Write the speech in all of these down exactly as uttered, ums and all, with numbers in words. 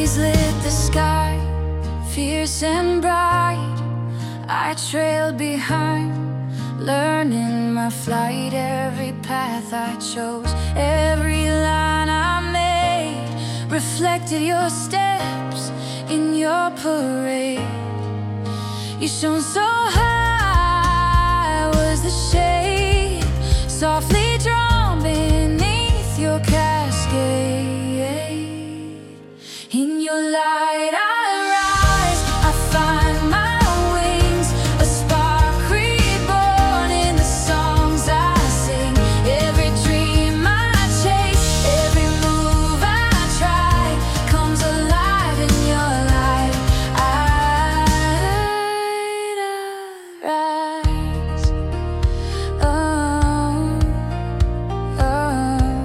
breeze lit the sky, fierce and bright. I trailed behind, learning my flight. Every path I chose, every line I made, reflected your steps in your parade. You shone so high, was the shade softly drawn beneath your cascade. In your light I rise, I find my wings, a spark reborn in the songs I sing. Every dream I chase, every move I try, comes alive in your light. I rise. Oh, oh.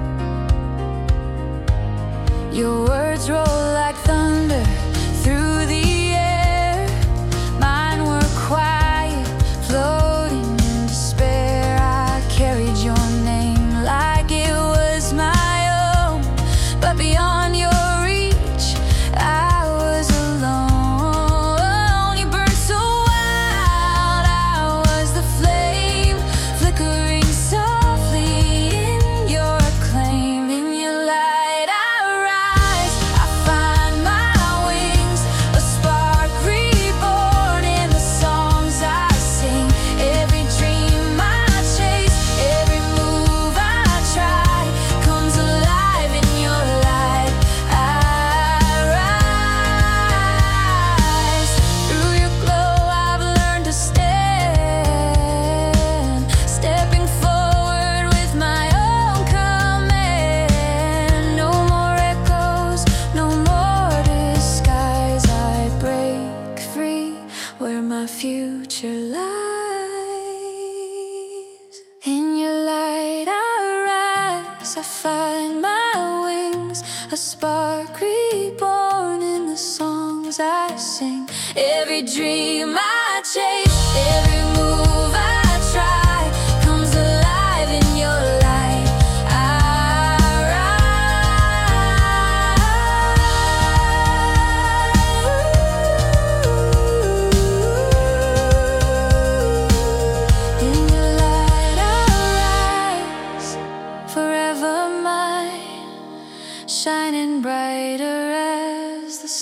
Your words roll like thunder through the air. Mine were quiet, floating in despair. I carried your name like it was my own, but beyond your reach, I was alone. You burned so wild, I was the flame, flickering softly in your claim. In your light I rise, I find my wings, a spark reborn in the songs I sing. Every dream I chase, every move I try, comes alive in your light. I rise. Through your glow I've learned to stand, stepping forward with my own command. No more echoes, no more disguise. I break free where my future lies. In your light I rise, I find my wings, a spark reborn in the songs I sing. Every dream I chase, every move I try, comes alive in your light. I rise. In your light I rise, forever mine, shining brighter as the